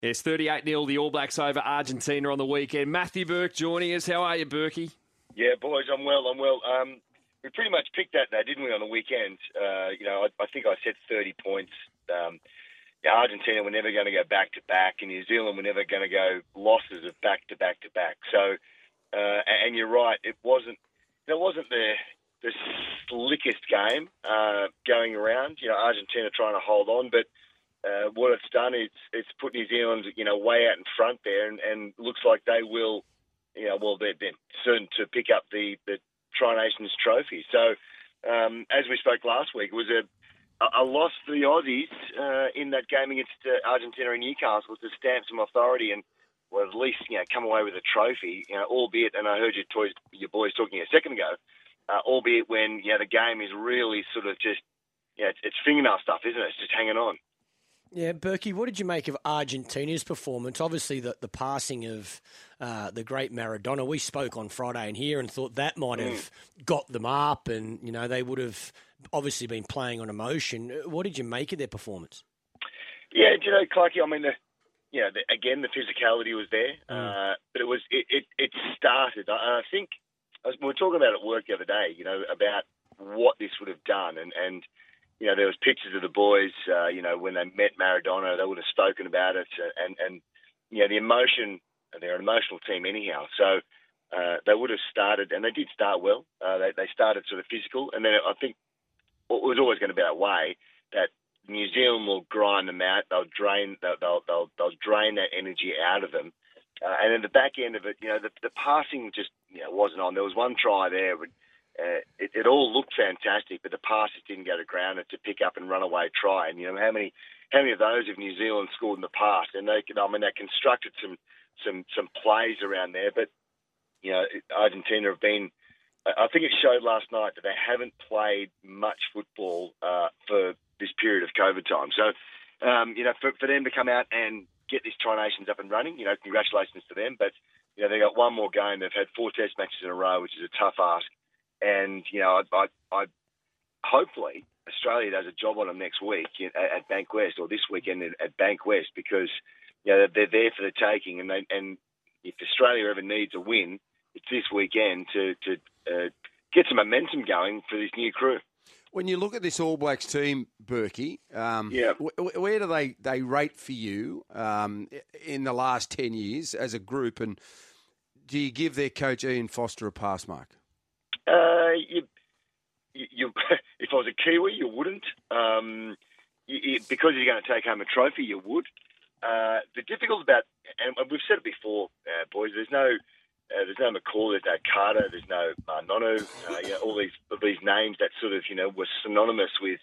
Yes, 38-0, the All Blacks over Argentina on the weekend. Matthew Burke joining us. How are you, Burkey? Yeah, boys, I'm well. We pretty much picked that, didn't we, on the weekend? I think I said 30 points. Argentina were never going to go back-to-back, and New Zealand were never going to go losses of back-to-back-to-back. So, and you're right, it wasn't the slickest game going around. Argentina trying to hold on, but what it's done is it's put New Zealand, way out in front there, and looks like they will, they're certain to pick up the Tri Nations trophy. So, as we spoke last week, it was a loss for the Aussies in that game against Argentina and Newcastle to stamp some authority and, well, at least come away with a trophy. Albeit, and I heard your boys talking a second ago, albeit when the game is really sort of just it's fingernail stuff, isn't it? It's just hanging on. Yeah, Berkey, what did you make of Argentina's performance? Obviously, the passing of the great Maradona. We spoke on Friday in here and thought that might have got them up, and they would have obviously been playing on emotion. What did you make of their performance? Yeah, Clarkie, I mean, again, the physicality was there, but it started. I think we were talking about it at work the other day. About what this would have done, and there was pictures of the boys, when they met Maradona, they would have spoken about it, and the emotion. They're an emotional team anyhow, so they would have started, and they did start well. They started sort of physical, and then I think it was always going to be that way, that New Zealand will grind them out. They'll drain that energy out of them, and then the back end of it, the passing just wasn't on. There was one try there. It all looked fantastic, but the passes didn't go to ground to pick up and run away try. And how many of those have New Zealand scored in the past? And they constructed some plays around there, but Argentina have been. I think it showed last night that they haven't played much football for this period of COVID time. So, for them to come out and get this Tri Nations up and running, congratulations to them. But they got one more game. They've had 4 Test matches in a row, which is a tough ask. And, I hopefully Australia does a job on them next week at Bankwest, or this weekend at Bankwest, because, they're there for the taking. And if Australia ever needs a win, it's this weekend to get some momentum going for this new crew. When you look at this All Blacks team, Berkey, where do they rate for you in the last 10 years as a group? And do you give their coach Ian Foster a pass mark? If I was a Kiwi, you wouldn't. Because you're going to take home a trophy, you would. The difficult about, and we've said it before, boys, there's no McCall, there's no Carter, there's no Nono, all these names that sort of, were synonymous with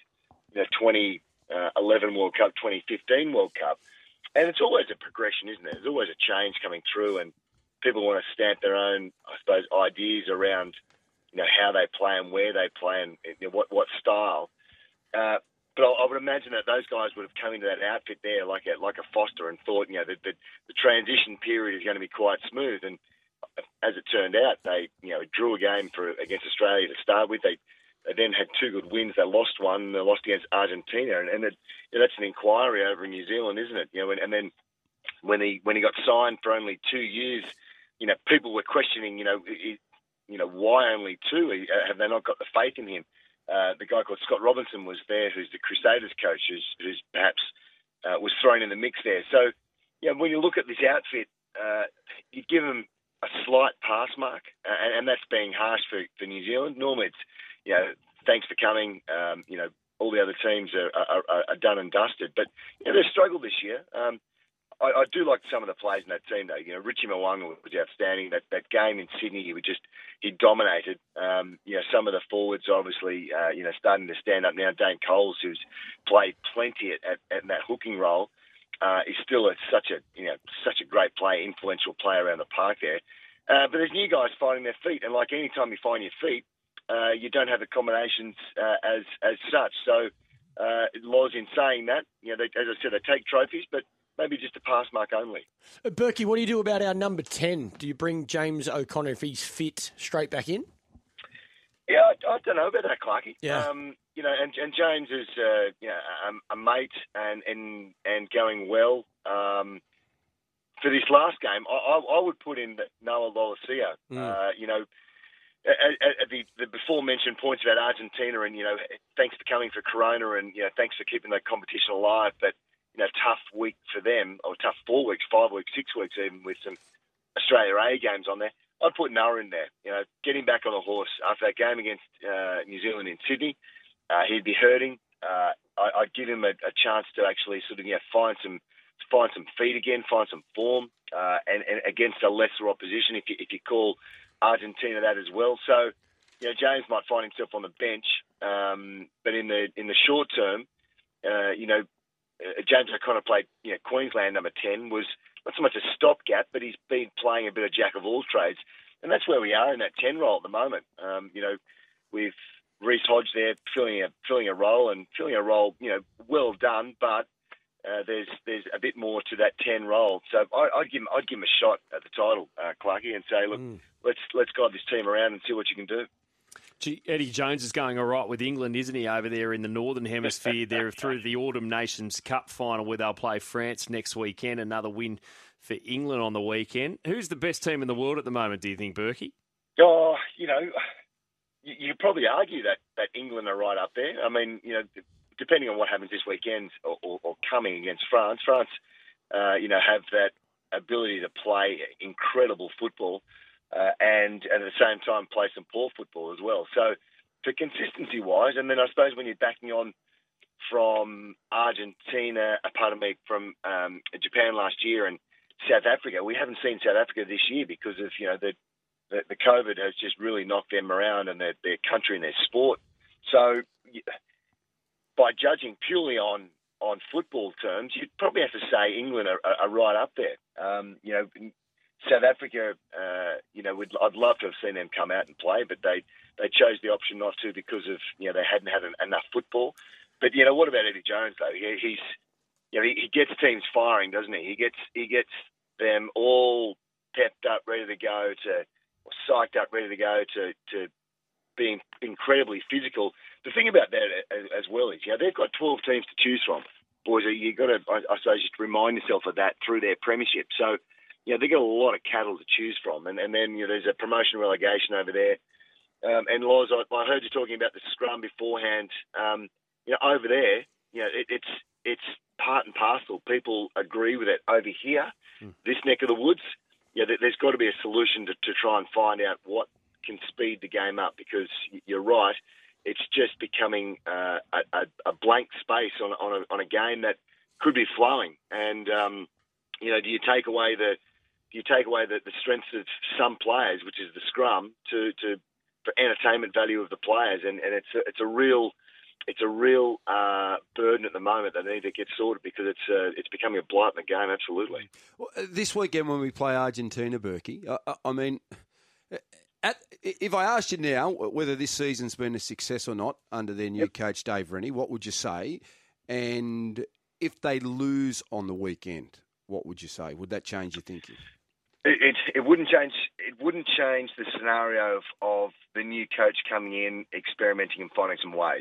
2011 World Cup, 2015 World Cup. And it's always a progression, isn't it? There's always a change coming through, and people want to stamp their own, I suppose, ideas around how they play and where they play and what style. But I would imagine that those guys would have come into that outfit there like a Foster and thought, the transition period is going to be quite smooth. And as it turned out, they drew a game against Australia to start with. They then had 2 good wins. They lost one. They lost against Argentina, and that's an inquiry over in New Zealand, isn't it? And then when he got signed for only 2 years, people were questioning, why only 2? Have they not got the faith in him? The guy called Scott Robinson was there, who's the Crusaders coach, who's perhaps was thrown in the mix there. So, when you look at this outfit, you give him a slight pass mark, and that's being harsh for New Zealand. Normally it's, thanks for coming, all the other teams are done and dusted. But they've struggled this year. I do like some of the players in that team, though. Richie Mwanga was outstanding. That game in Sydney, he dominated. Some of the forwards, obviously, starting to stand up now. Dane Coles, who's played plenty at that hooking role, is still such a great player, influential player around the park there. But there's new guys finding their feet, and like any time you find your feet, you don't have the combinations as such. So, Loz, in saying that, as I said, they take trophies, but maybe just a pass mark only. Berkey, what do you do about our number 10? Do you bring James O'Connor, if he's fit, straight back in? Yeah, I don't know about that, Clarkie. Yeah. And James is a mate and going well. for this last game, I would put in Noah Lolosio. At the before mentioned points about Argentina, and thanks for coming for Corona, and thanks for keeping the competition alive. But tough week for them, or tough 4 weeks, 5 weeks, 6 weeks, even with some Australia A games on there. I'd put Noah in there. Getting back on the horse after that game against New Zealand in Sydney, he'd be hurting. I'd give him a chance to actually sort of find some feet again, find some form, and against a lesser opposition. If you call Argentina that as well, so James might find himself on the bench, but in the short term, James O'Connor played Queensland number 10, was not so much a stopgap, but he's been playing a bit of jack of all trades, and that's where we are in that 10 role at the moment. With Reece Hodge there filling a role well done, but there's a bit more to that 10 role. So I'd give him a shot at the title, Clarkie, and say, look, let's guide this team around and see what you can do. Gee, Eddie Jones is going all right with England, isn't he, over there in the Northern Hemisphere? They're through the Autumn Nations Cup final where they'll play France next weekend. Another win for England on the weekend. Who's the best team in the world at the moment, do you think, Berkey? Oh, you could probably argue that England are right up there. I mean, depending on what happens this weekend or coming against France, have that ability to play incredible football and at the same time play some poor football as well. So for consistency-wise, and then I suppose when you're backing on from from Japan last year and South Africa, we haven't seen South Africa this year because of, the COVID has just really knocked them around and their country and their sport. So by judging purely on football terms, you'd probably have to say England are right up there. South Africa, I'd love to have seen them come out and play, but they chose the option not to because of they hadn't had enough football. But what about Eddie Jones though? He gets teams firing, doesn't he? He gets them all pepped up, ready to go, or psyched up, ready to go to being incredibly physical. The thing about that as well is, they've got 12 teams to choose from. Boys, you've got to, I suppose, just remind yourself of that through their premiership. So, they've got a lot of cattle to choose from. And then, there's a promotion relegation over there. And Loz, I heard you talking about the scrum beforehand. Over there, it's part and parcel. People agree with it. Over here, this neck of the woods, there's got to be a solution to try and find out what can speed the game up, because you're right, it's just becoming a blank space on a game that could be flowing. And do you take away the strengths of some players, which is the scrum, for entertainment value of the players, and it's a real burden at the moment that need to get sorted, because it's becoming a blight in the game. Absolutely. Well, this weekend when we play Argentina, Berkey, I mean, if I asked you now whether this season's been a success or not under their new coach Dave Rennie, what would you say? And if they lose on the weekend, what would you say? Would that change your thinking? It wouldn't change. It wouldn't change the scenario of the new coach coming in, experimenting and finding some ways.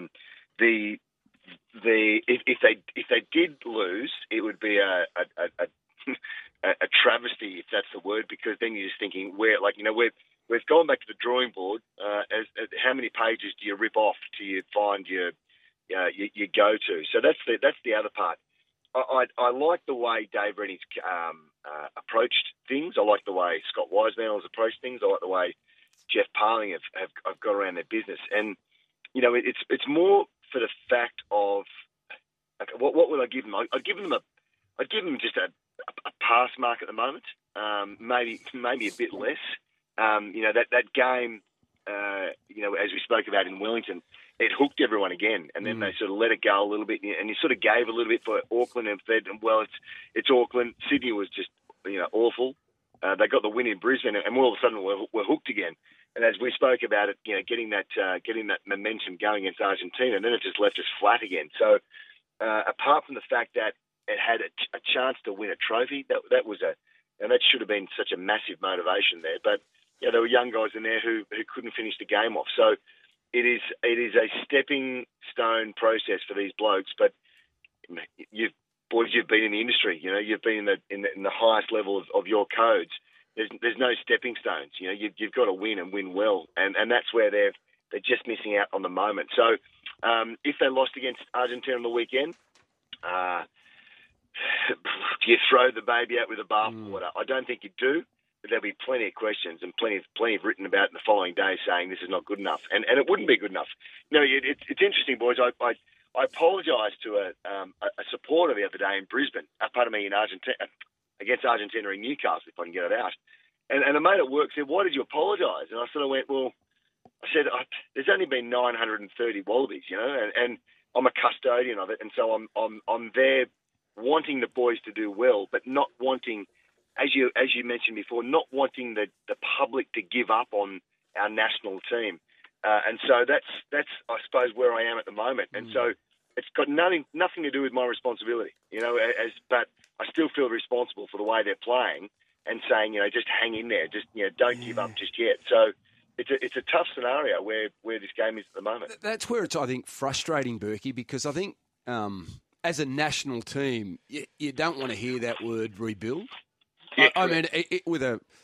If they did lose, it would be a travesty, if that's the word, because then you're just thinking we've gone back to the drawing board. As how many pages do you rip off till you find your go-to? So that's the other part. I like the way Dave Rennie's approached things. I like the way Scott Wiseman has approached things. I like the way Jeff Parling have got around their business. And it's more for the fact of, okay, what would I give them? I'd give them just a pass mark at the moment. Maybe a bit less. That game, as we spoke about in Wellington, it hooked everyone again, and then they sort of let it go a little bit, and you sort of gave a little bit for Auckland and said, well, it's Auckland. Sydney was just awful. They got the win in Brisbane, and all of a sudden we're hooked again. And as we spoke about it, getting that momentum going against Argentina, and then it just left us flat again. So apart from the fact that it had a chance to win a trophy, that was and that should have been such a massive motivation there. But there were young guys in there who couldn't finish the game off. So it is a stepping stone process for these blokes. But boys, you've been in the industry. You've been in the highest level of your codes. There's no stepping stones. You've got to win and win well, and that's where they're just missing out on the moment. So if they lost against Argentina on the weekend, do you throw the baby out with the bathwater? I don't think you do, but there'll be plenty of questions and plenty of written about in the following day saying this is not good enough, and it wouldn't be good enough. It's interesting, boys. I apologised to a supporter the other day in Brisbane, in Argentina, against Argentina in Newcastle, if I can get it out. And a mate at work said, "Why did you apologise?" And I sort of went, "Well," I said, "there's only been 930 Wallabies, and I'm a custodian of it, and so I'm there wanting the boys to do well, but not wanting, as you mentioned before, not wanting the public to give up on our national team." And so that's I suppose where I am at the moment. And so it's got nothing to do with my responsibility, but I still feel responsible for the way they're playing and saying, just hang in there, just don't give up just yet. So it's a tough scenario where this game is at the moment. That's where it's, I think, frustrating, Berkey, because I think as a national team, you don't want to hear that word rebuild. Yeah, I mean, with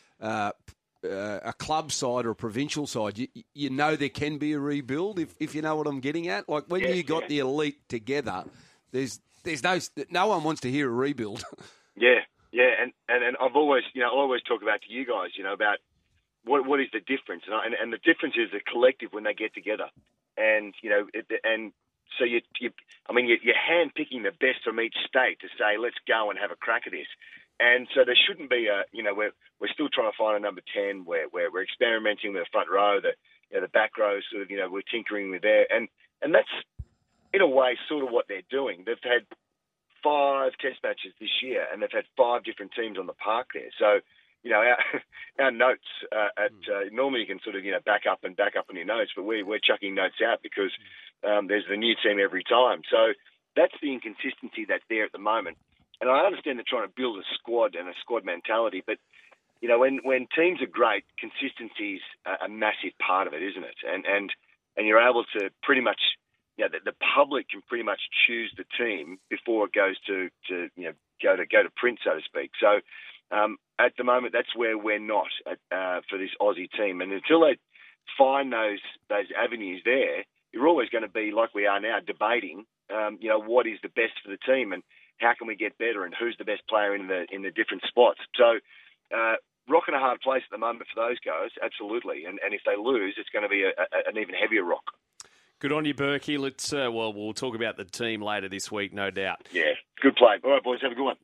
a club side or a provincial side, you know there can be a rebuild, if you know what I'm getting at. Like when you got the elite together, there's no one wants to hear a rebuild. Yeah, and I've always talk about to you guys, about what is the difference, and the difference is the collective when they get together, and so you're hand picking the best from each state to say let's go and have a crack at this. And so there shouldn't be we're still trying to find a number 10 where we're experimenting with the front row, the back row sort of, we're tinkering with there. And that's, in a way, sort of what they're doing. They've had 5 test matches this year and they've had 5 different teams on the park there. So, our notes normally you can sort of, back up on your notes, but we're chucking notes out because there's the new team every time. So that's the inconsistency that's there at the moment. And I understand they're trying to build a squad and a squad mentality, but when teams are great, consistency's a massive part of it, isn't it? And you're able to pretty much, the public can pretty much choose the team before it goes to go to print, so to speak. So at the moment, that's where we're not for this Aussie team. And until they find those avenues there, you're always going to be like we are now, debating, what is the best for the team and how can we get better and who's the best player in the different spots. So rock in a hard place at the moment for those guys, absolutely. And if they lose, it's going to be an even heavier rock. Good on you, Berkey. Let's we'll talk about the team later this week, no doubt. Yeah, good play. All right, boys, have a good one.